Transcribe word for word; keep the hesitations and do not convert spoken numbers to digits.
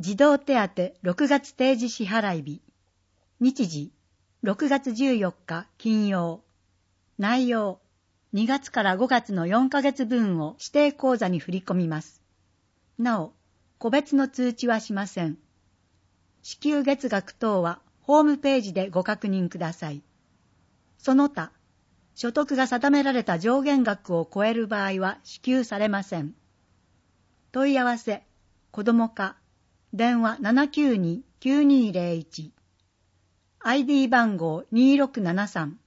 児童手当ろくがつ定時支払い日。日時ろくがつじゅうよっか金曜。内容にがつからごがつのよんかげつぶんを指定口座に振り込みます。なお、個別の通知はしません。支給月額等はホームページでご確認ください。その他、所得が定められた上限額を超える場合は支給されません。問い合わせ、子ども課、電話 ななきゅうに きゅうにーぜろいち、アイディー 番号にーろくななさん、